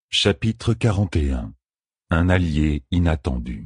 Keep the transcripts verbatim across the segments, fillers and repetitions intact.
Chapitre quarante et un. Un allié inattendu.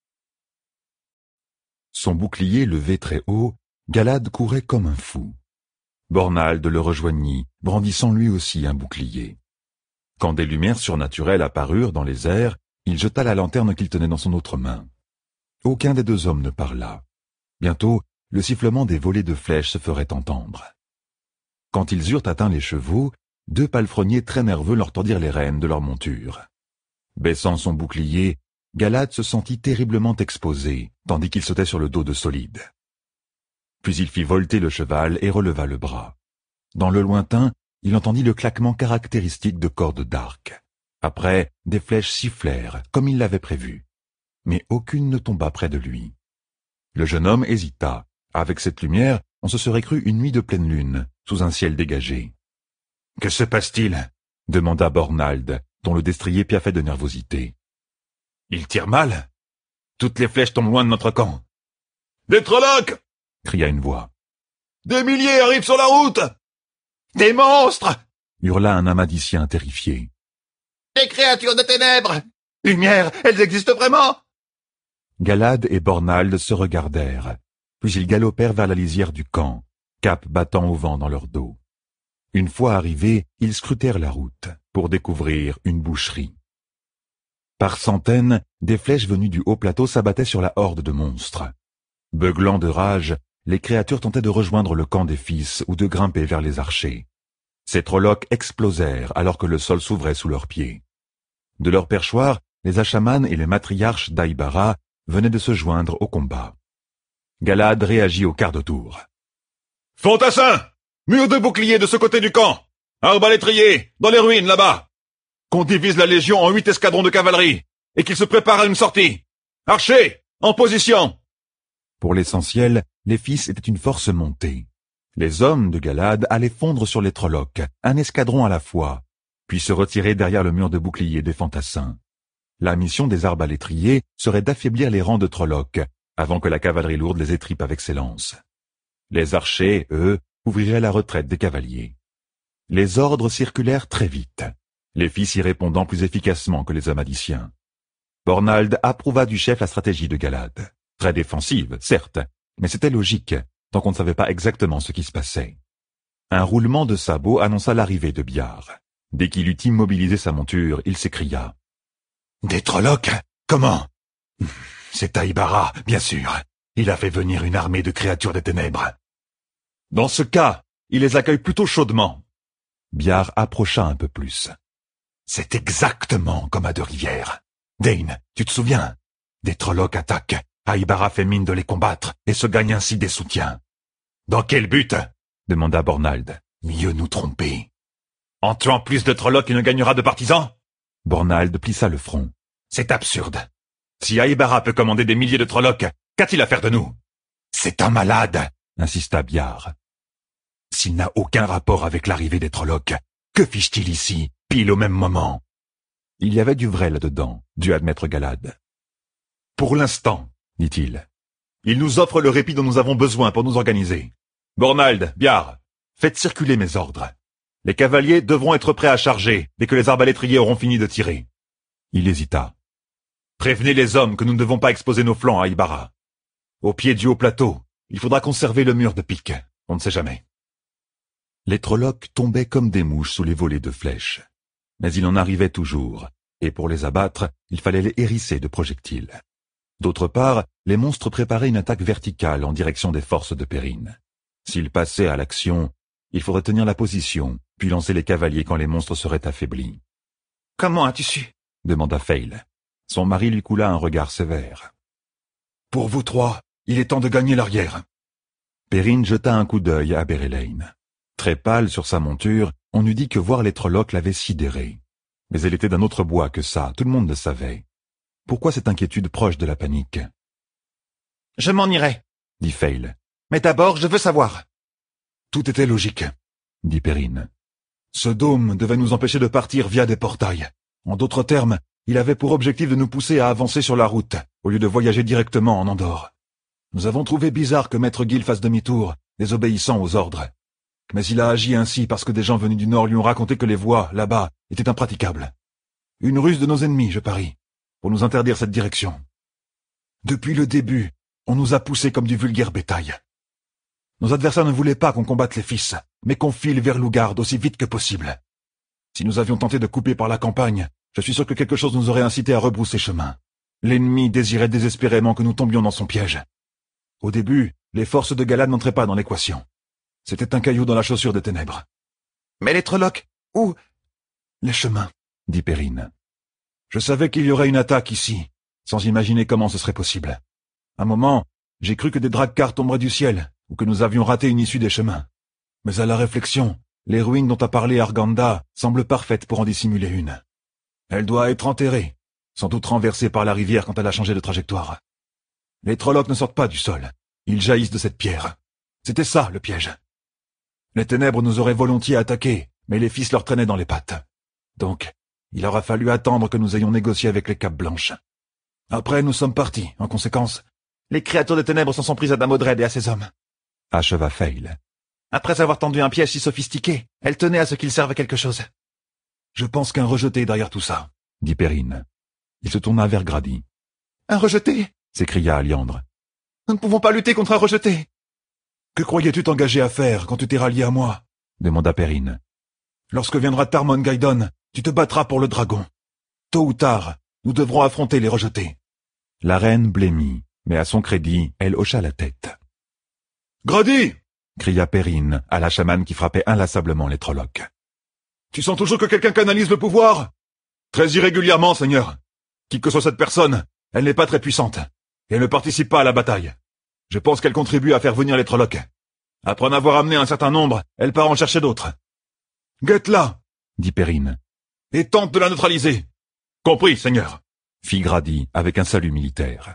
Son bouclier levé très haut, Galad courait comme un fou. Bornald le rejoignit, brandissant lui aussi un bouclier. Quand des lumières surnaturelles apparurent dans les airs, il jeta la lanterne qu'il tenait dans son autre main. Aucun des deux hommes ne parla. Bientôt, le sifflement des volées de flèches se ferait entendre. Quand ils eurent atteint les chevaux, deux palefreniers très nerveux leur tordirent les rênes de leur monture. Baissant son bouclier, Galad se sentit terriblement exposé, tandis qu'il sautait sur le dos de Solide. Puis il fit volter le cheval et releva le bras. Dans le lointain, il entendit le claquement caractéristique de cordes d'arc. Après, des flèches sifflèrent, comme il l'avait prévu. Mais aucune ne tomba près de lui. Le jeune homme hésita. Avec cette lumière, on se serait cru une nuit de pleine lune, sous un ciel dégagé. « Que se passe-t-il » demanda Bornald, dont le destrier piaffait de nervosité. « Il tire mal. Toutes les flèches tombent loin de notre camp. »« Des Trollocs » cria une voix. « Des milliers arrivent sur la route !»« Des monstres !» hurla un amadicien terrifié. « Des créatures de ténèbres ! Lumière, elles existent vraiment !» Galad et Bornald se regardèrent, puis ils galopèrent vers la lisière du camp, cap battant au vent dans leur dos. Une fois arrivés, ils scrutèrent la route, pour découvrir une boucherie. Par centaines, des flèches venues du haut plateau s'abattaient sur la horde de monstres. Beuglant de rage, les créatures tentaient de rejoindre le camp des fils ou de grimper vers les archers. Ces Trollocs explosèrent alors que le sol s'ouvrait sous leurs pieds. De leur perchoir, les Asha'man et les matriarches d'Aïbara venaient de se joindre au combat. Galad réagit au quart de tour. « Fantassins ! Mur de boucliers de ce côté du camp! Arbalétriers, dans les ruines là-bas! Qu'on divise la légion en huit escadrons de cavalerie, et qu'ils se préparent à une sortie! Archers, en position !» Pour l'essentiel, les fils étaient une force montée. Les hommes de Galad allaient fondre sur les Trollocs, un escadron à la fois, puis se retirer derrière le mur de boucliers des fantassins. La mission des arbalétriers serait d'affaiblir les rangs de Trollocs, avant que la cavalerie lourde les étripe avec ses lances. Les archers, eux, ouvriraient la retraite des cavaliers. Les ordres circulèrent très vite, les fils y répondant plus efficacement que les amadiciens. Bornald approuva du chef la stratégie de Galad. Très défensive, certes, mais c'était logique, tant qu'on ne savait pas exactement ce qui se passait. Un roulement de sabots annonça l'arrivée de Biar. Dès qu'il eut immobilisé sa monture, il s'écria. « Des Trollocs ? Comment ? C'est Aïbara, bien sûr. Il a fait venir une armée de créatures des ténèbres. » « Dans ce cas, il les accueille plutôt chaudement. » Biar approcha un peu plus. « C'est exactement comme à Deux-Rivières. Dane, tu te souviens ? Des Trollocs attaquent, Aïbara fait mine de les combattre et se gagne ainsi des soutiens. »« Dans quel but ?» demanda Bornald. « Mieux nous tromper. »« En tuant plus de Trollocs, il ne gagnera de partisans ?» Bornald plissa le front. « C'est absurde. Si Aïbara peut commander des milliers de Trollocs, qu'a-t-il à faire de nous ?»« C'est un malade !» insista Biar. « S'il n'a aucun rapport avec l'arrivée des Trollocs, que fiche-t-il ici, pile au même moment ?» Il y avait du vrai là-dedans, dut admettre Galad. « Pour l'instant, dit-il, il nous offre le répit dont nous avons besoin pour nous organiser. Bornald, Biar, faites circuler mes ordres. Les cavaliers devront être prêts à charger dès que les arbalétriers auront fini de tirer. » Il hésita. « Prévenez les hommes que nous ne devons pas exposer nos flancs à Aïbara. Au pied du haut plateau, il faudra conserver le mur de pique. On ne sait jamais. » Les Trollocs tombaient comme des mouches sous les volées de flèches. Mais il en arrivait toujours, et pour les abattre, il fallait les hérisser de projectiles. D'autre part, les monstres préparaient une attaque verticale en direction des forces de Perrine. S'ils passaient à l'action, il faudrait tenir la position, puis lancer les cavaliers quand les monstres seraient affaiblis. « Comment as-tu su » demanda Fail. Son mari lui coula un regard sévère. « Pour vous trois, il est temps de gagner l'arrière. » Perrine jeta un coup d'œil à Bérélaine. Très pâle sur sa monture, on eût dit que voir les Trollocs l'avait sidérée. Mais elle était d'un autre bois que ça, tout le monde le savait. Pourquoi cette inquiétude proche de la panique ? « Je m'en irai, » dit Fail. « Mais d'abord, je veux savoir. » Tout était logique, dit Perrine. Ce dôme devait nous empêcher de partir via des portails. En d'autres termes, il avait pour objectif de nous pousser à avancer sur la route, au lieu de voyager directement en Andorre. Nous avons trouvé bizarre que Maître Gil fasse demi-tour, désobéissant aux ordres. Mais il a agi ainsi parce que des gens venus du Nord lui ont raconté que les voies, là-bas, étaient impraticables. Une ruse de nos ennemis, je parie, pour nous interdire cette direction. Depuis le début, on nous a poussés comme du vulgaire bétail. Nos adversaires ne voulaient pas qu'on combatte les fils, mais qu'on file vers Lougarde aussi vite que possible. Si nous avions tenté de couper par la campagne, je suis sûr que quelque chose nous aurait incité à rebrousser chemin. L'ennemi désirait désespérément que nous tombions dans son piège. Au début, les forces de Galad n'entraient pas dans l'équation. C'était un caillou dans la chaussure des ténèbres. Mais les Trollocs, où? Les chemins, dit Perrine. Je savais qu'il y aurait une attaque ici, sans imaginer comment ce serait possible. Un moment, j'ai cru que des dracars tomberaient du ciel, ou que nous avions raté une issue des chemins. Mais à la réflexion, les ruines dont a parlé Arganda semblent parfaites pour en dissimuler une. Elle doit être enterrée, sans doute renversée par la rivière quand elle a changé de trajectoire. Les Trollocs ne sortent pas du sol, ils jaillissent de cette pierre. C'était ça, le piège. Les ténèbres nous auraient volontiers attaqués, mais les fils leur traînaient dans les pattes. Donc, il aura fallu attendre que nous ayons négocié avec les Capes Blanches. Après, nous sommes partis, en conséquence. Les créatures des ténèbres s'en sont prises à Damodred et à ses hommes. Acheva Fail. Après avoir tendu un piège si sophistiqué, elles tenaient à ce qu'il serve à quelque chose. Je pense qu'un rejeté derrière tout ça, dit Perrine. Il se tourna vers Grady. Un rejeté? S'écria Aliandre. Nous ne pouvons pas lutter contre un rejeté. Que croyais-tu t'engager à faire quand tu t'es rallié à moi? Demanda Perrine. Lorsque viendra Tarmon Gaidon, tu te battras pour le dragon. Tôt ou tard, nous devrons affronter les rejetés. La reine blêmit, mais à son crédit, elle hocha la tête. Grady! Cria Perrine à la chamane qui frappait inlassablement les Trollocs. Tu sens toujours que quelqu'un canalise le pouvoir? Très irrégulièrement, Seigneur. Qui que soit cette personne, elle n'est pas très puissante, et elle ne participe pas à la bataille. Je pense qu'elle contribue à faire venir les Trollocs. Après en avoir amené un certain nombre, elle part en chercher d'autres. Guette-la, dit Perrine. Et tente de la neutraliser. Compris, Seigneur, fit Grady avec un salut militaire.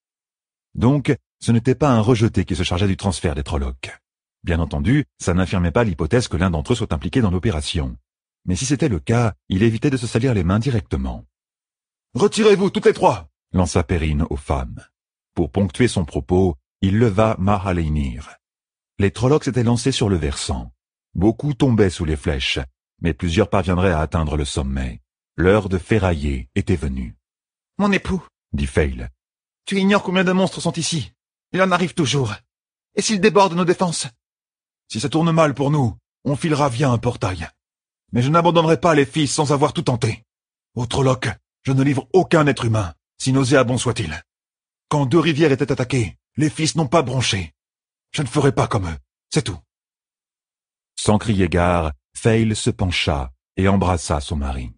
Donc, ce n'était pas un rejeté qui se chargeait du transfert des Trollocs. Bien entendu, ça n'infirmait pas l'hypothèse que l'un d'entre eux soit impliqué dans l'opération. Mais si c'était le cas, il évitait de se salir les mains directement. « Retirez-vous, toutes les trois !» lança Perrine aux femmes. Pour ponctuer son propos, il leva Mahaleinir. Les Trollocs s'étaient lancés sur le versant. Beaucoup tombaient sous les flèches, mais plusieurs parviendraient à atteindre le sommet. L'heure de ferrailler était venue. « Mon époux, dit Fail. Tu ignores combien de monstres sont ici. Il en arrive toujours. Et s'ils débordent nos défenses? Si ça tourne mal pour nous, on filera via un portail. Mais je n'abandonnerai pas les fils sans avoir tout tenté. Au Trolloc, je ne livre aucun être humain, si nauséabond soit-il. Quand deux rivières étaient attaquées, les fils n'ont pas bronché. Je ne ferai pas comme eux, c'est tout. Sans crier gare, Fail se pencha et embrassa son mari.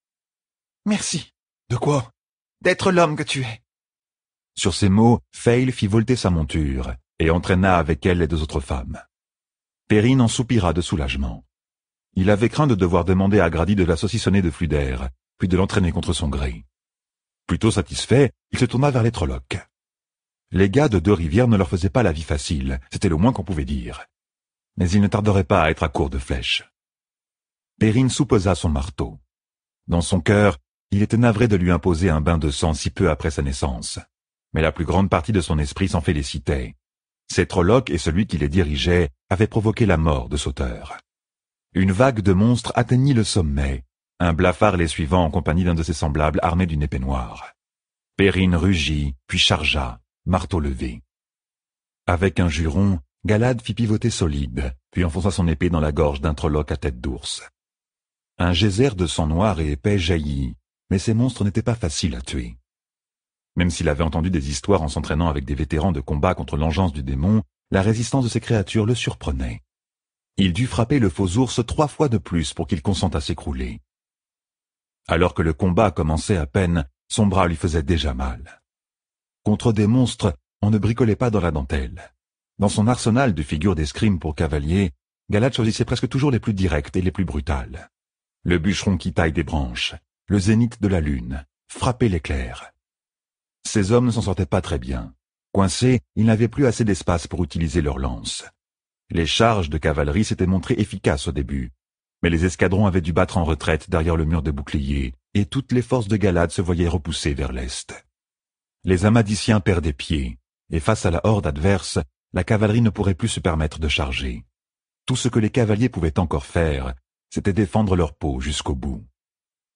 Merci. De quoi? D'être l'homme que tu es. Sur ces mots, Fail fit volter sa monture et entraîna avec elle les deux autres femmes. Perrine en soupira de soulagement. Il avait craint de devoir demander à Grady de la saucissonner de flux d'air, puis de l'entraîner contre son gré. Plutôt satisfait, il se tourna vers les Trollocs. Les gars de Deux-Rivières ne leur faisaient pas la vie facile, c'était le moins qu'on pouvait dire. Mais ils ne tarderaient pas à être à court de flèches. Perrine soupesa son marteau. Dans son cœur, il était navré de lui imposer un bain de sang si peu après sa naissance. Mais la plus grande partie de son esprit s'en félicitait. Ces Trollocs et celui qui les dirigeait avaient provoqué la mort de Sauteur. Une vague de monstres atteignit le sommet, un blafard les suivant en compagnie d'un de ses semblables armé d'une épée noire. Perrine rugit, puis chargea, marteau levé. Avec un juron, Galad fit pivoter solide, puis enfonça son épée dans la gorge d'un Trolloc à tête d'ours. Un geyser de sang noir et épais jaillit, mais ces monstres n'étaient pas faciles à tuer. Même s'il avait entendu des histoires en s'entraînant avec des vétérans de combat contre l'engeance du démon, la résistance de ces créatures le surprenait. Il dut frapper le faux ours trois fois de plus pour qu'il consente à s'écrouler. Alors que le combat commençait à peine, son bras lui faisait déjà mal. Contre des monstres, on ne bricolait pas dans la dentelle. Dans son arsenal de figures d'escrime pour cavaliers, Galad choisissait presque toujours les plus directes et les plus brutales. Le bûcheron qui taille des branches, le zénith de la lune, frapper l'éclair. Ces hommes ne s'en sortaient pas très bien. Coincés, ils n'avaient plus assez d'espace pour utiliser leurs lances. Les charges de cavalerie s'étaient montrées efficaces au début, mais les escadrons avaient dû battre en retraite derrière le mur de boucliers, et toutes les forces de Galad se voyaient repoussées vers l'est. Les Amadiciens perdaient pied, et face à la horde adverse, la cavalerie ne pourrait plus se permettre de charger. Tout ce que les cavaliers pouvaient encore faire, c'était défendre leur peau jusqu'au bout.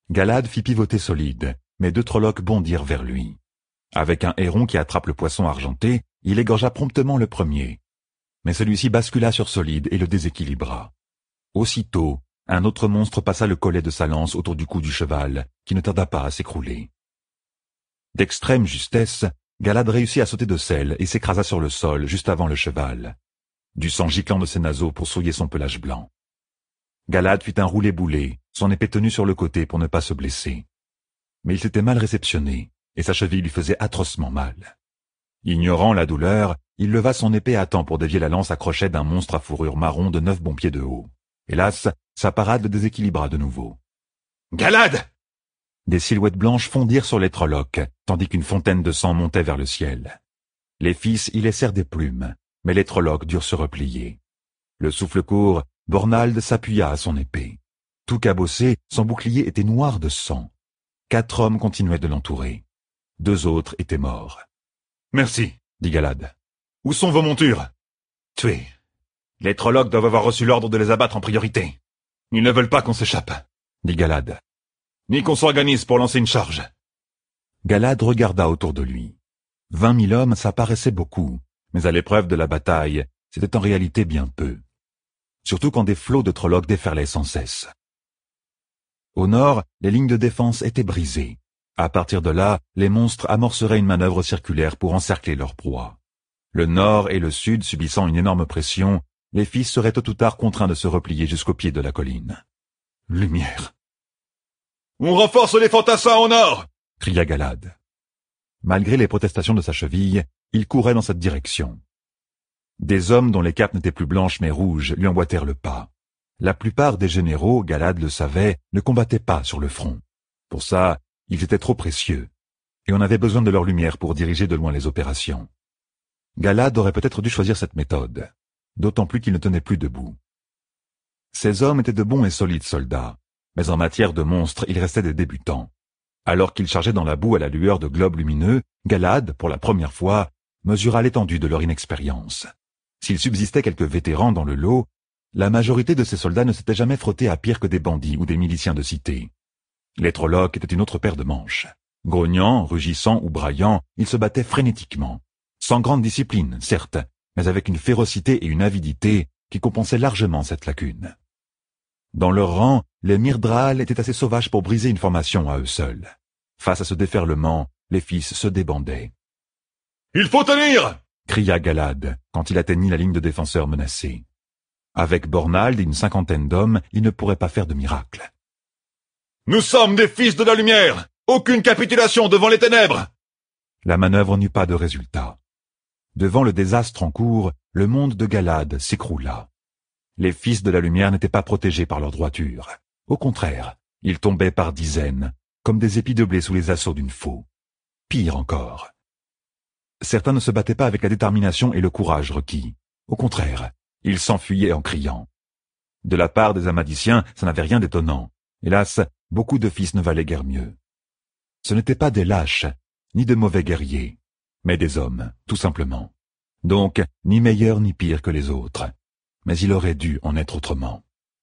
Galad fit pivoter Solide, mais deux Trollocs bondirent vers lui. Avec un héron qui attrape le poisson argenté, il égorgea promptement le premier. Mais celui-ci bascula sur Solide et le déséquilibra. Aussitôt, un autre monstre passa le collet de sa lance autour du cou du cheval, qui ne tarda pas à s'écrouler. D'extrême justesse, Galad réussit à sauter de selle et s'écrasa sur le sol juste avant le cheval. Du sang giclant de ses naseaux pour souiller son pelage blanc. Galad fit un roulé-boulé, son épée tenue sur le côté pour ne pas se blesser. Mais il s'était mal réceptionné, et sa cheville lui faisait atrocement mal. Ignorant la douleur, il leva son épée à temps pour dévier la lance à crochet d'un monstre à fourrure marron de neuf bons pieds de haut. Hélas, sa parade le déséquilibra de nouveau. « Galad !» Des silhouettes blanches fondirent sur les Trollocs, tandis qu'une fontaine de sang montait vers le ciel. Les fils y laissèrent des plumes, mais les Trollocs durent se replier. Le souffle court, Bornald s'appuya à son épée. Tout cabossé, son bouclier était noir de sang. Quatre hommes continuaient de l'entourer. Deux autres étaient morts. « Merci, dit Galad. Où sont vos montures? Tués. Les Trollocs doivent avoir reçu l'ordre de les abattre en priorité. Ils ne veulent pas qu'on s'échappe, dit Galad. Ni qu'on s'organise pour lancer une charge. Galad regarda autour de lui. Vingt mille hommes, ça paraissait beaucoup, mais à l'épreuve de la bataille, c'était en réalité bien peu. Surtout quand des flots de Trollocs déferlaient sans cesse. Au nord, les lignes de défense étaient brisées. À partir de là, les monstres amorceraient une manœuvre circulaire pour encercler leur proie. Le nord et le sud subissant une énorme pression, les fils seraient tôt ou tard contraints de se replier jusqu'au pied de la colline. Lumière. « On renforce les fantassins au nord !» cria Galad. Malgré les protestations de sa cheville, il courait dans cette direction. Des hommes dont les capes n'étaient plus blanches mais rouges lui emboîtèrent le pas. La plupart des généraux, Galad le savait, ne combattaient pas sur le front. Pour ça, ils étaient trop précieux, et on avait besoin de leur lumière pour diriger de loin les opérations. Galad aurait peut-être dû choisir cette méthode, d'autant plus qu'il ne tenait plus debout. Ces hommes étaient de bons et solides soldats, mais en matière de monstres, ils restaient des débutants. Alors qu'ils chargeaient dans la boue à la lueur de globes lumineux, Galad, pour la première fois, mesura l'étendue de leur inexpérience. S'il subsistait quelques vétérans dans le lot, la majorité de ces soldats ne s'étaient jamais frottés à pire que des bandits ou des miliciens de cité. Les Trollocs étaient une autre paire de manches. Grognant, rugissant ou braillant, ils se battaient frénétiquement. Sans grande discipline, certes, mais avec une férocité et une avidité qui compensaient largement cette lacune. Dans leur rang, les Myrddraal étaient assez sauvages pour briser une formation à eux seuls. Face à ce déferlement, les fils se débandaient. « Il faut tenir !» cria Galad, quand il atteignit la ligne de défenseurs menacés. Avec Bornald et une cinquantaine d'hommes, il ne pourrait pas faire de miracle. « Nous sommes des fils de la lumière! Aucune capitulation devant les ténèbres !» La manœuvre n'eut pas de résultat. Devant le désastre en cours, le monde de Galad s'écroula. Les fils de la lumière n'étaient pas protégés par leur droiture. Au contraire, ils tombaient par dizaines, comme des épis de blé sous les assauts d'une faux. Pire encore. Certains ne se battaient pas avec la détermination et le courage requis. Au contraire, ils s'enfuyaient en criant. De la part des Amadiciens, ça n'avait rien d'étonnant. Hélas, beaucoup de fils ne valaient guère mieux. Ce n'étaient pas des lâches, ni de mauvais guerriers, mais des hommes, tout simplement. Donc, ni meilleurs ni pires que les autres. Mais il aurait dû en être autrement.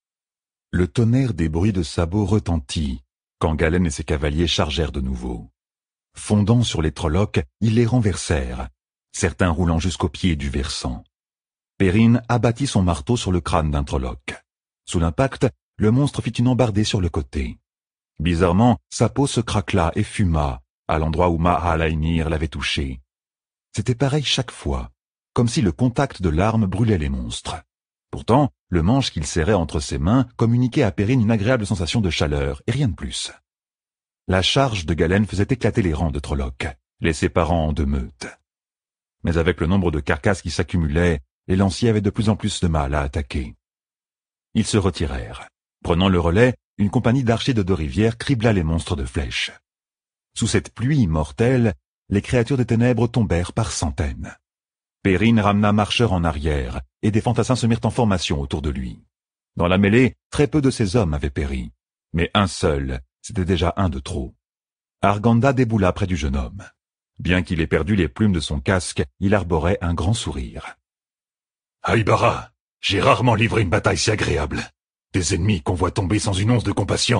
Le tonnerre des bruits de sabots retentit, quand Galen et ses cavaliers chargèrent de nouveau. Fondant sur les Trollocs, ils les renversèrent, certains roulant jusqu'au pied du versant. Perrin abattit son marteau sur le crâne d'un Trolloc. Sous l'impact, le monstre fit une embardée sur le côté. Bizarrement, sa peau se craquela et fuma, à l'endroit où Mahalaimir l'avait touché. C'était pareil chaque fois, comme si le contact de l'arme brûlait les monstres. Pourtant, le manche qu'il serrait entre ses mains communiquait à Perrin une agréable sensation de chaleur, et rien de plus. La charge de Galen faisait éclater les rangs de Trollocs, les séparant en deux meutes. Mais avec le nombre de carcasses qui s'accumulaient, les lanciers avaient de plus en plus de mal à attaquer. Ils se retirèrent. Prenant le relais, une compagnie d'archers de deux rivières cribla les monstres de flèches. Sous cette pluie mortelle, les créatures des ténèbres tombèrent par centaines. Perrin ramena Marcheur en arrière, et des fantassins se mirent en formation autour de lui. Dans la mêlée, très peu de ces hommes avaient péri, mais un seul, c'était déjà un de trop. Arganda déboula près du jeune homme. Bien qu'il ait perdu les plumes de son casque, il arborait un grand sourire. « Haibara, j'ai rarement livré une bataille si agréable. Des ennemis qu'on voit tomber sans une once de compassion,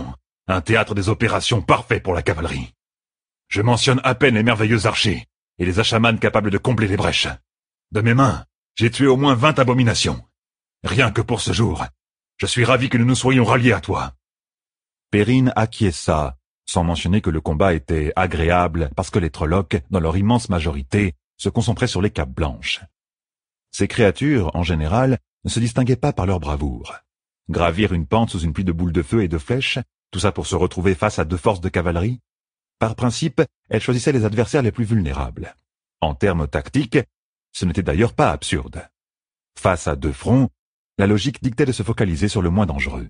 un théâtre des opérations parfait pour la cavalerie. Je mentionne à peine les merveilleux archers et les achamans capables de combler les brèches. De mes mains, j'ai tué au moins vingt abominations. Rien que pour ce jour, je suis ravi que nous nous soyons ralliés à toi. Perrine acquiesça, sans mentionner que le combat était agréable parce que les Trollocs, dans leur immense majorité, se concentraient sur les capes blanches. Ces créatures, en général, ne se distinguaient pas par leur bravoure. Gravir une pente sous une pluie de boules de feu et de flèches, tout ça pour se retrouver face à deux forces de cavalerie. Par principe, elles choisissaient les adversaires les plus vulnérables. En termes tactiques, ce n'était d'ailleurs pas absurde. Face à deux fronts, la logique dictait de se focaliser sur le moins dangereux.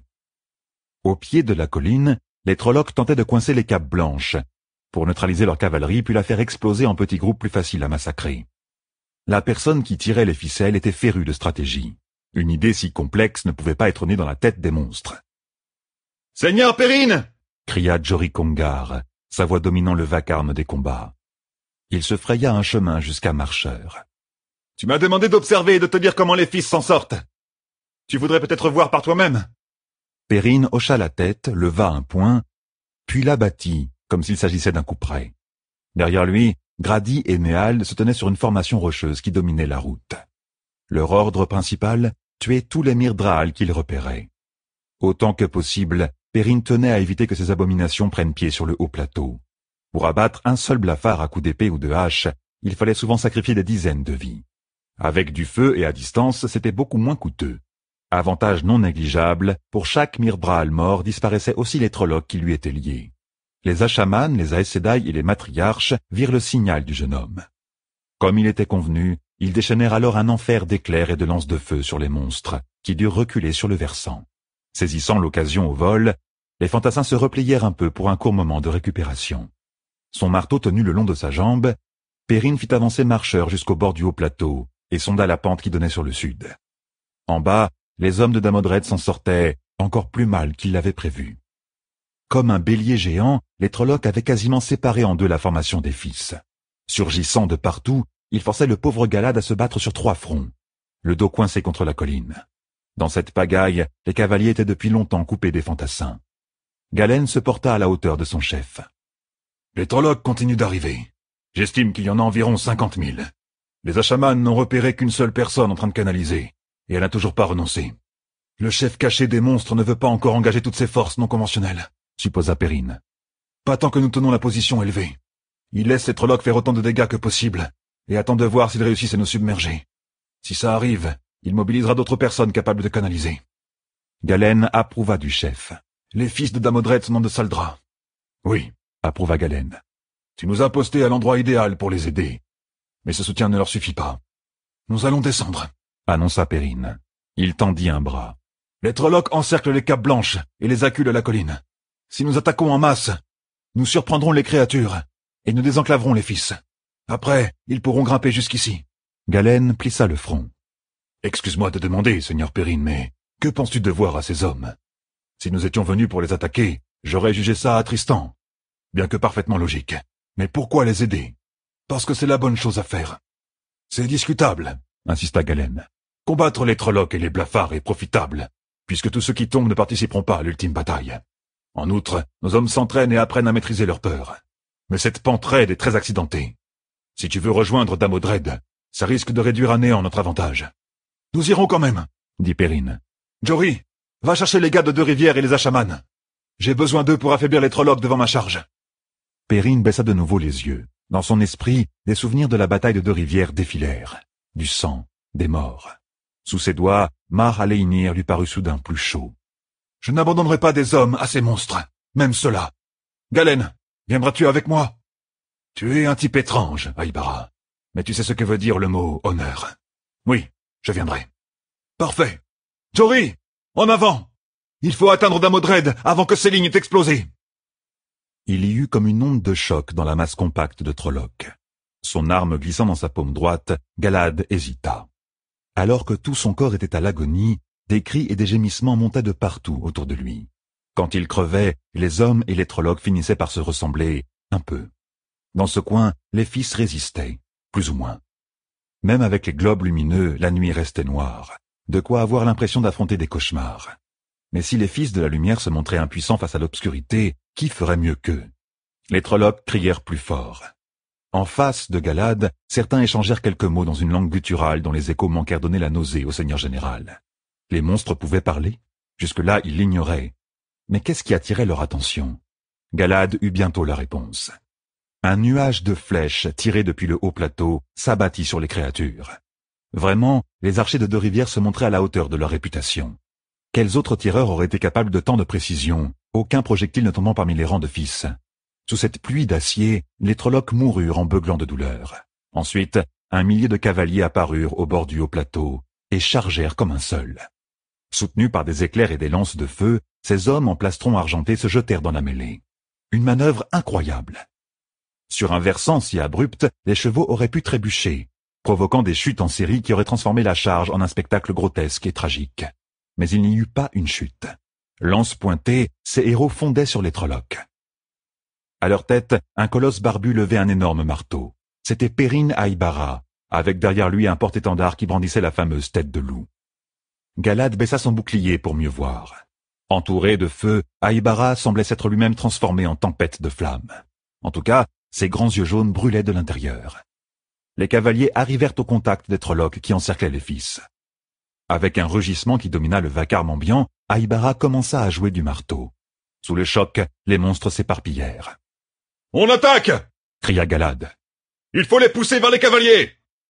Au pied de la colline, les Trollocs tentaient de coincer les capes blanches, pour neutraliser leur cavalerie puis la faire exploser en petits groupes plus faciles à massacrer. La personne qui tirait les ficelles était férue de stratégie. Une idée si complexe ne pouvait pas être née dans la tête des monstres. « Seigneur Perrine !» cria Jory Congar, sa voix dominant le vacarme des combats. Il se fraya un chemin jusqu'à Marcheur. « Tu m'as demandé d'observer et de te dire comment les fils s'en sortent. Tu voudrais peut-être voir par toi-même ?» Perrine hocha la tête, leva un poing, puis l'abattit, comme s'il s'agissait d'un coup près. Derrière lui, Grady et Néald se tenaient sur une formation rocheuse qui dominait la route. Leur ordre principal, tuer tous les Myrdraal qu'ils repéraient. Autant que possible, Perrine tenait à éviter que ces abominations prennent pied sur le haut plateau. Pour abattre un seul blafard à coups d'épée ou de hache, il fallait souvent sacrifier des dizaines de vies. Avec du feu et à distance, c'était beaucoup moins coûteux. Avantage non négligeable, pour chaque Myrdraal mort disparaissaient aussi les Trollocs qui lui étaient liés. Les Ashamans, les Aes Sedai et les matriarches virent le signal du jeune homme. Comme il était convenu, ils déchaînèrent alors un enfer d'éclairs et de lances de feu sur les monstres, qui durent reculer sur le versant. Saisissant l'occasion au vol, les fantassins se replièrent un peu pour un court moment de récupération. Son marteau tenu le long de sa jambe, Perrine fit avancer Marcheur jusqu'au bord du haut plateau et sonda la pente qui donnait sur le sud. En bas, les hommes de Damodred s'en sortaient encore plus mal qu'ils l'avaient prévu. Comme un bélier géant, les Trollocs avaient quasiment séparé en deux la formation des fils. Surgissant de partout, ils forçaient le pauvre Galad à se battre sur trois fronts, le dos coincé contre la colline. Dans cette pagaille, les cavaliers étaient depuis longtemps coupés des fantassins. Galen se porta à la hauteur de son chef. « Les Trollocs continuent d'arriver. J'estime qu'il y en a environ cinquante mille. Les Ashamans n'ont repéré qu'une seule personne en train de canaliser, et elle n'a toujours pas renoncé. Le chef caché des monstres ne veut pas encore engager toutes ses forces non conventionnelles, supposa Perrine. Pas tant que nous tenons la position élevée. Il laisse les Trollocs faire autant de dégâts que possible, et attend de voir s'ils réussissent à nous submerger. Si ça arrive, il mobilisera d'autres personnes capables de canaliser. Galen approuva du chef. Les fils de Damodred sont dans de sales draps. Oui, approuva Galen. Tu nous as postés à l'endroit idéal pour les aider. Mais ce soutien ne leur suffit pas. Nous allons descendre, annonça Perrine. Il tendit un bras. Les Trollocs encerclent les capes blanches et les acculent à la colline. Si nous attaquons en masse, nous surprendrons les créatures et nous désenclaverons les fils. Après, ils pourront grimper jusqu'ici. Galen plissa le front. Excuse-moi de demander, seigneur Perrine, mais que penses-tu devoir à ces hommes? Si nous étions venus pour les attaquer, j'aurais jugé ça attristant, bien que parfaitement logique. Mais pourquoi les aider? Parce que c'est la bonne chose à faire. C'est discutable, insista Galen. Combattre les Trollocs et les blafards est profitable, puisque tous ceux qui tombent ne participeront pas à l'ultime bataille. En outre, nos hommes s'entraînent et apprennent à maîtriser leur peur. Mais cette pente raide est très accidentée. Si tu veux rejoindre Damodred, ça risque de réduire à néant notre avantage. Nous irons quand même, dit Perrine. Jory, va chercher les gars de Deux-Rivières et les Ashamans. J'ai besoin d'eux pour affaiblir les Trollocs devant ma charge. Perrine baissa de nouveau les yeux. Dans son esprit, des souvenirs de la bataille de Deux-Rivières défilèrent. Du sang, des morts. Sous ses doigts, Mar Aleinir lui parut soudain plus chaud. Je n'abandonnerai pas des hommes à ces monstres, même ceux-là. Galen, viendras-tu avec moi? Tu es un type étrange, Aïbara, mais tu sais ce que veut dire le mot honneur. Oui, je viendrai. Parfait. Jory, en avant! Il faut atteindre Damodred avant que ces lignes aient explosé. Il y eut comme une onde de choc dans la masse compacte de Trolloc. Son arme glissant dans sa paume droite, Galad hésita. Alors que tout son corps était à l'agonie, des cris et des gémissements montaient de partout autour de lui. Quand il crevait, les hommes et les Trollocs finissaient par se ressembler un peu. Dans ce coin, les fils résistaient, plus ou moins. Même avec les globes lumineux, la nuit restait noire, de quoi avoir l'impression d'affronter des cauchemars. Mais si les fils de la lumière se montraient impuissants face à l'obscurité, qui ferait mieux qu'eux? Les Trollocs crièrent plus fort. En face de Galad, certains échangèrent quelques mots dans une langue gutturale dont les échos manquèrent donner la nausée au seigneur général. Les monstres pouvaient parler? Jusque-là, ils l'ignoraient. Mais qu'est-ce qui attirait leur attention? Galad eut bientôt la réponse. Un nuage de flèches tirées depuis le haut plateau s'abattit sur les créatures. Vraiment, les archers de Deux-Rivières se montraient à la hauteur de leur réputation. Quels autres tireurs auraient été capables de tant de précision, aucun projectile ne tombant parmi les rangs de fils? Sous cette pluie d'acier, les Trollocs moururent en beuglant de douleur. Ensuite, un millier de cavaliers apparurent au bord du haut plateau et chargèrent comme un seul. Soutenus par des éclairs et des lances de feu, ces hommes en plastron argenté se jetèrent dans la mêlée. Une manœuvre incroyable. Sur un versant si abrupt, les chevaux auraient pu trébucher, provoquant des chutes en série qui auraient transformé la charge en un spectacle grotesque et tragique. Mais il n'y eut pas une chute. Lance pointée, ces héros fondaient sur les Trollocs. À leur tête, un colosse barbu levait un énorme marteau. C'était Perrin Aybara, avec derrière lui un porte-étendard qui brandissait la fameuse tête de loup. Galad baissa son bouclier pour mieux voir. Entouré de feu, Aybara semblait s'être lui-même transformé en tempête de flammes. En tout cas, ses grands yeux jaunes brûlaient de l'intérieur. Les cavaliers arrivèrent au contact des Trollocs qui encerclaient les fils. Avec un rugissement qui domina le vacarme ambiant, Aybara commença à jouer du marteau. Sous le choc, les monstres s'éparpillèrent. « On attaque !» cria Galad. « Il faut les pousser vers les cavaliers !»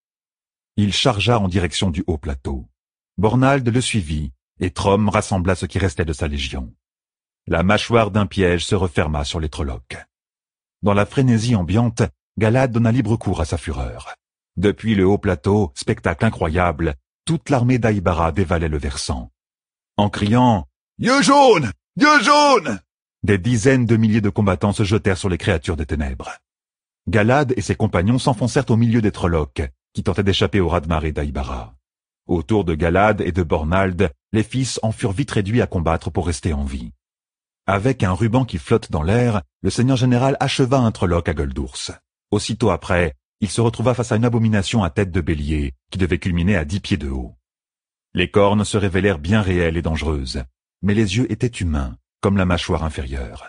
Il chargea en direction du haut plateau. Bornald le suivit, et Trom rassembla ce qui restait de sa légion. La mâchoire d'un piège se referma sur les Trollocs. Dans la frénésie ambiante, Galad donna libre cours à sa fureur. Depuis le haut plateau, spectacle incroyable, toute l'armée d'Aybara dévalait le versant. En criant « Yeux jaunes! Yeux jaunes !» des dizaines de milliers de combattants se jetèrent sur les créatures des ténèbres. Galad et ses compagnons s'enfoncèrent au milieu des Trollocs, qui tentaient d'échapper au raz-de-marée d'Aybara. Autour de Galad et de Bornald, les fils en furent vite réduits à combattre pour rester en vie. Avec un ruban qui flotte dans l'air, le seigneur général acheva un Trolloc à gueule d'ours. Aussitôt après, il se retrouva face à une abomination à tête de bélier, qui devait culminer à dix pieds de haut. Les cornes se révélèrent bien réelles et dangereuses, mais les yeux étaient humains, comme la mâchoire inférieure.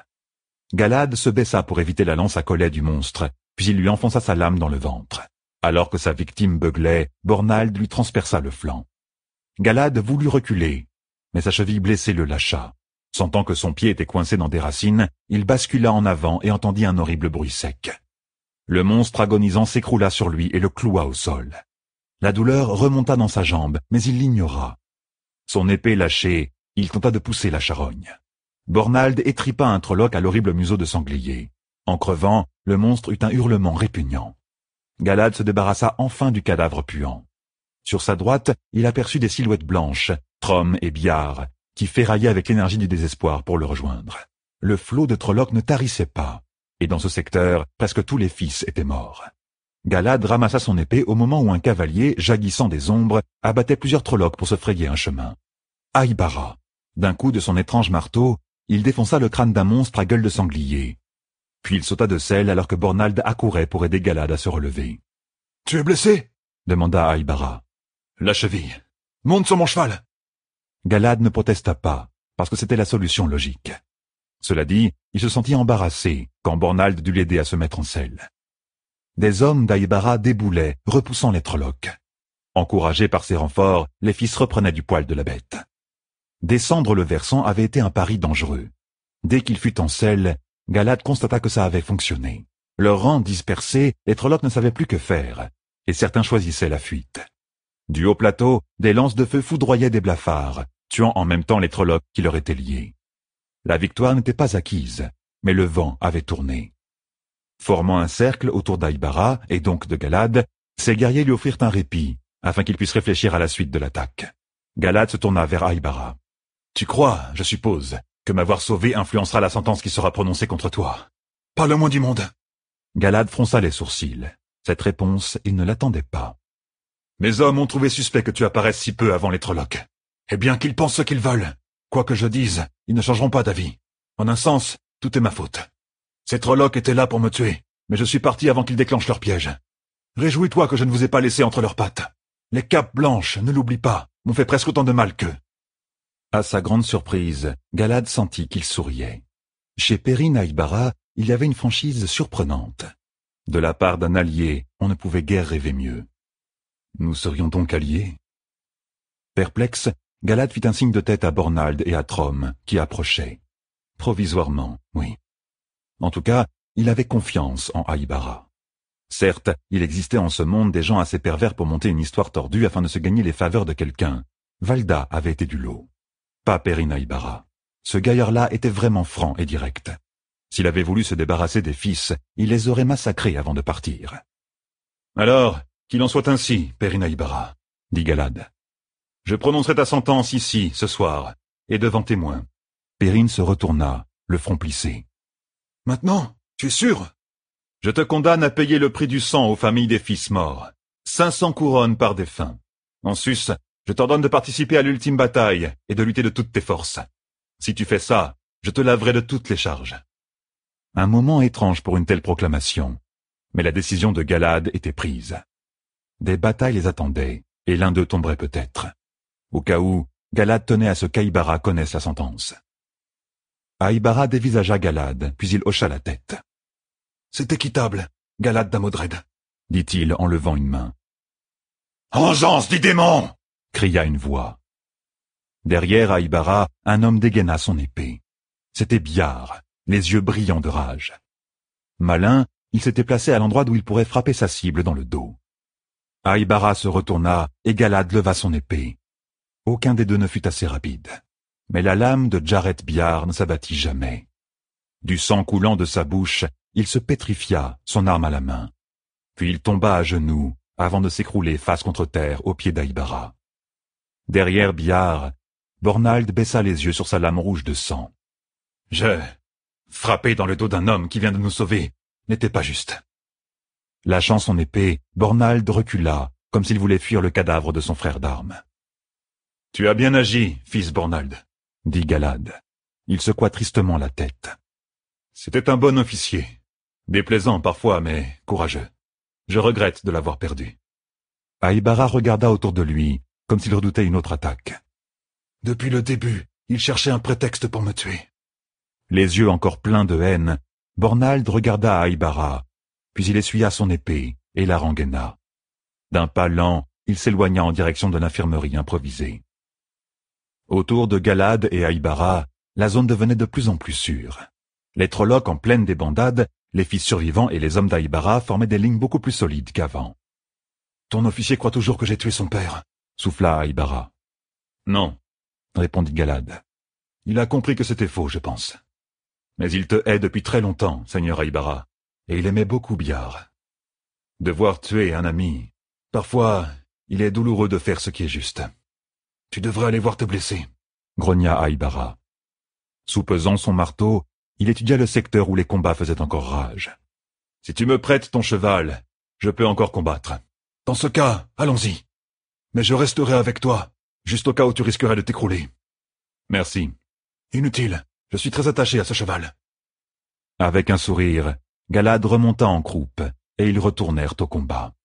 Galad se baissa pour éviter la lance à collet du monstre, puis il lui enfonça sa lame dans le ventre. Alors que sa victime beuglait, Bornald lui transperça le flanc. Galad voulut reculer, mais sa cheville blessée le lâcha. Sentant que son pied était coincé dans des racines, il bascula en avant et entendit un horrible bruit sec. Le monstre agonisant s'écroula sur lui et le cloua au sol. La douleur remonta dans sa jambe, mais il l'ignora. Son épée lâchée, il tenta de pousser la charogne. Bornald étripa un Trolloc à l'horrible museau de sanglier. En crevant, le monstre eut un hurlement répugnant. Galad se débarrassa enfin du cadavre puant. Sur sa droite, il aperçut des silhouettes blanches, Trom et Biar, qui ferraillaient avec l'énergie du désespoir pour le rejoindre. Le flot de Trollocs ne tarissait pas, et dans ce secteur, presque tous les fils étaient morts. Galad ramassa son épée au moment où un cavalier, jaillissant des ombres, abattait plusieurs Trollocs pour se frayer un chemin. Aybara. D'un coup de son étrange marteau, il défonça le crâne d'un monstre à gueule de sanglier. Puis il sauta de selle alors que Bornald accourait pour aider Galad à se relever. « Tu es blessé ?» demanda Aybara. « La cheville. Monte sur mon cheval !» Galad ne protesta pas, parce que c'était la solution logique. Cela dit, il se sentit embarrassé quand Bornald dut l'aider à se mettre en selle. Des hommes d'Aybara déboulaient, repoussant les Trollocs. Encouragés par ces renforts, les fils reprenaient du poil de la bête. Descendre le versant avait été un pari dangereux. Dès qu'il fut en selle, Galad constata que ça avait fonctionné. Leurs rangs dispersés, les Trollocs ne savaient plus que faire, et certains choisissaient la fuite. Du haut plateau, des lances de feu foudroyaient des blafards, tuant en même temps les Trollocs qui leur étaient liés. La victoire n'était pas acquise, mais le vent avait tourné. Formant un cercle autour d'Aybara, et donc de Galad, ces guerriers lui offrirent un répit, afin qu'il puisse réfléchir à la suite de l'attaque. Galad se tourna vers Aybara. « Tu crois, je suppose, que m'avoir sauvé influencera la sentence qui sera prononcée contre toi. »« Pas le moins du monde. » Galad fronça les sourcils. Cette réponse, il ne l'attendait pas. « Mes hommes ont trouvé suspect que tu apparaisses si peu avant les Trollocs. Et bien qu'ils pensent ce qu'ils veulent, quoi que je dise, ils ne changeront pas d'avis. En un sens, tout est ma faute. Ces Trollocs étaient là pour me tuer, mais je suis parti avant qu'ils déclenchent leur piège. Réjouis-toi que je ne vous ai pas laissé entre leurs pattes. Les capes blanches, ne l'oublie pas, m'ont fait presque autant de mal qu'eux. » À sa grande surprise, Galad sentit qu'il souriait. Chez Perrin Ahibbara, il y avait une franchise surprenante. De la part d'un allié, on ne pouvait guère rêver mieux. Nous serions donc alliés? Perplexe, Galad fit un signe de tête à Bornald et à Trom, qui approchaient. Provisoirement, oui. En tout cas, il avait confiance en Ahibbara. Certes, il existait en ce monde des gens assez pervers pour monter une histoire tordue afin de se gagner les faveurs de quelqu'un. Valda avait été du lot. Pas Perrin Ahibbara. Ce gaillard-là était vraiment franc et direct. S'il avait voulu se débarrasser des fils, il les aurait massacrés avant de partir. « Alors, qu'il en soit ainsi, Perrin Ahibbara, » dit Galad. « Je prononcerai ta sentence ici, ce soir, et devant témoins. » Perrin se retourna, le front plissé. « Maintenant, tu es sûr ?»« Je te condamne à payer le prix du sang aux familles des fils morts. Cinq cents couronnes par défunt. En sus, je t'ordonne de participer à l'ultime bataille et de lutter de toutes tes forces. Si tu fais ça, je te laverai de toutes les charges. » Un moment étrange pour une telle proclamation, mais la décision de Galad était prise. Des batailles les attendaient, et l'un d'eux tomberait peut-être. Au cas où, Galad tenait à ce qu'Ahibbara connaisse la sentence. Ahibbara dévisagea Galad, puis il hocha la tête. « C'est équitable, Galad d'Amodred, » dit-il en levant une main. « Engeance du démon !» cria une voix. Derrière Ahibbara, un homme dégaina son épée. C'était Biar, les yeux brillants de rage. Malin, il s'était placé à l'endroit d'où il pourrait frapper sa cible dans le dos. Ahibbara se retourna et Galad leva son épée. Aucun des deux ne fut assez rapide. Mais la lame de Jareth Biar ne s'abattit jamais. Du sang coulant de sa bouche, il se pétrifia, son arme à la main. Puis il tomba à genoux, avant de s'écrouler face contre terre aux pieds d'Ahibbara. Derrière Biar, Bornald baissa les yeux sur sa lame rouge de sang. « Je... frapper dans le dos d'un homme qui vient de nous sauver n'était pas juste. » Lâchant son épée, Bornald recula, comme s'il voulait fuir le cadavre de son frère d'armes. « Tu as bien agi, fils Bornald, » dit Galad. Il secoua tristement la tête. « C'était un bon officier. Déplaisant parfois, mais courageux. Je regrette de l'avoir perdu. » Ahibbara regarda autour de lui, comme s'il redoutait une autre attaque. « Depuis le début, il cherchait un prétexte pour me tuer. » Les yeux encore pleins de haine, Bornald regarda Ahibbara, puis il essuya son épée et la rengaina. D'un pas lent, il s'éloigna en direction de l'infirmerie improvisée. Autour de Galad et Ahibbara, la zone devenait de plus en plus sûre. Les Trollocs en pleine débandade, les fils survivants et les hommes d'Ahibbara formaient des lignes beaucoup plus solides qu'avant. « Ton officier croit toujours que j'ai tué son père » souffla Ahibbara. « Non, » répondit Galad. « Il a compris que c'était faux, je pense. Mais il te hait depuis très longtemps, Seigneur Ahibbara, et il aimait beaucoup Biar. Devoir tuer un ami, parfois, il est douloureux de faire ce qui est juste. »« Tu devrais aller voir te blesser, » grogna Ahibbara. Soupesant son marteau, il étudia le secteur où les combats faisaient encore rage. « Si tu me prêtes ton cheval, je peux encore combattre. »« Dans ce cas, allons-y. Mais je resterai avec toi, juste au cas où tu risquerais de t'écrouler. »« Merci. »« Inutile, je suis très attaché à ce cheval. » Avec un sourire, Galad remonta en croupe, et ils retournèrent au combat.